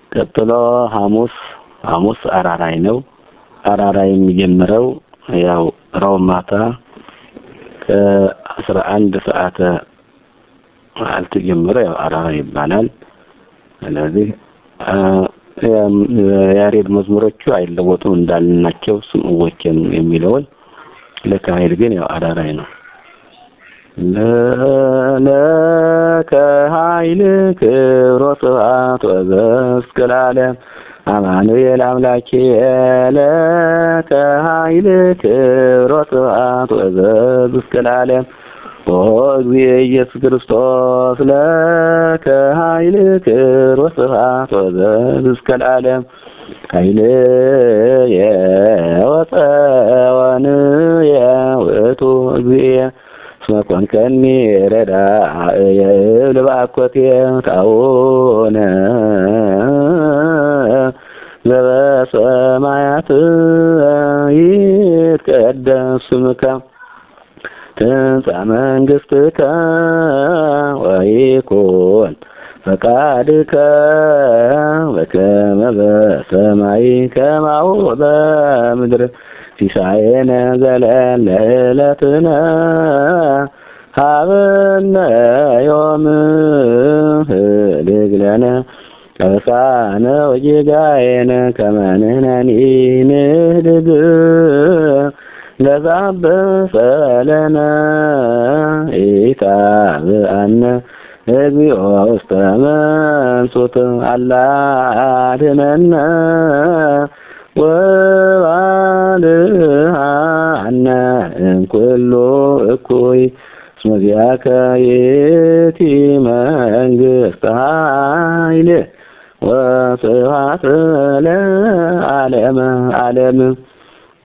ቀጥሎ ሐሙስ አራራይ ነው። አራራይ የሚጀምረው ያው ሮማታ ከ11 ሰዓት አልተጀመረ ያው አራራይ ይባላል። ስለዚህ ያሬድ መዝሙሮቹ አይለወጡም እንዳልናቸው ስምዎችን የሚለውን ለካሄድ ግን ያው አራራይ ነው። ለከ ኃይል ክብር ወስብሐት ወዘእስከ ለዓለም አማኑኤል አምላኬ ለከ ኃይል ክብር ወስብሐት ወዘእስከ ለዓለም ኦ እግዚእ ኢየሱስ ክርስቶስ ለከ ኃይል ክብር ወስብሐት ወዘእስከ ለዓለም ኃይል የወፀወን የውእቱ እግዚእ ስመኮንከኒ ረዳ የልባኮቴ ታውነ ዘበሰማያት ይትቀደስ ስምከ ትምጻእ መንግሥትከ ወይኩን ፈቃድከ በከመ በሰማይ ከማሁ በምድር ሲሳየነ ዘለለ ዕለትነ ሀበነ ዮም ህድግ ለነ አበሳነ ወጌጋየነ ከመ ንሕነኒ ንህድግ ለዘአበሰለነ ኢታብአነ እግዚኦ ውስተ መንሱት አላ አድኅነነ ወባልሐነ እምኩሉ እኩይ እስመ ዚአከ ይእቲ መንግሥተ ኃይል ወስብሐት ለዓለመ ዓለም